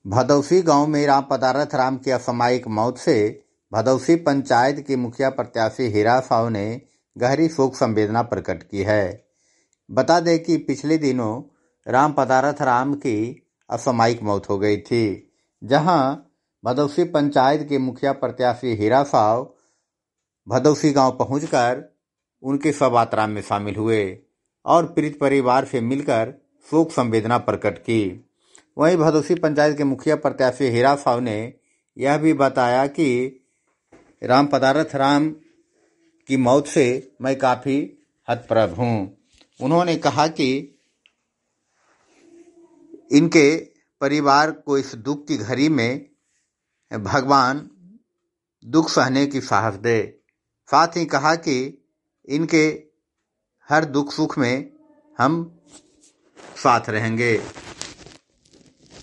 भदौसी गांव में राम पदारथ राम की असामयिक मौत से भदौसी पंचायत के मुखिया प्रत्याशी हीरा साव ने गहरी शोक संवेदना प्रकट की है। बता दें कि पिछले दिनों राम पदारथ राम की असामयिक मौत हो गई थी, जहां भदौसी पंचायत के मुखिया प्रत्याशी हीरा साव भदौसी गांव पहुंचकर उनके शव यात्रा में शामिल हुए और पीड़ित परिवार से मिलकर शोक संवेदना प्रकट की। वहीं भदौसी पंचायत के मुखिया प्रत्याशी हीरा साव ने यह भी बताया कि राम पदारथ राम की मौत से मैं काफ़ी हतप्रभ हूँ। उन्होंने कहा कि इनके परिवार को इस दुख की घड़ी में भगवान दुख सहने की साहस दे। साथ ही कहा कि इनके हर दुख सुख में हम साथ रहेंगे।